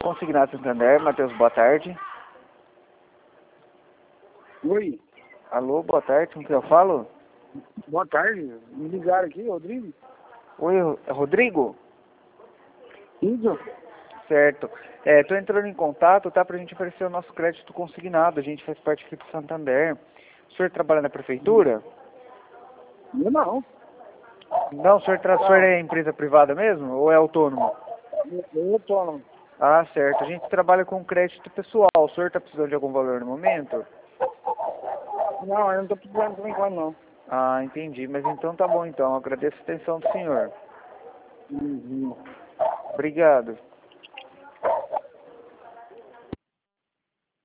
Consignado Santander, Matheus, boa tarde. Oi, Alô, boa tarde, com quem eu falo? boa tarde. Me ligaram aqui, Rodrigo. Oi, Rodrigo? Isso? Certo. Tô entrando em contato, tá, pra gente oferecer o nosso crédito consignado. A gente faz parte aqui do Santander. O senhor trabalha na prefeitura? Eu não. Não, o senhor é empresa privada mesmo ou é autônomo? Eu autônomo. Ah, certo. A gente trabalha com crédito pessoal. O senhor tá precisando de algum valor no momento? Não, eu não tô precisando por enquanto, não. Ah, entendi. Mas então tá bom então. Agradeço a atenção do senhor. Uhum. Obrigado.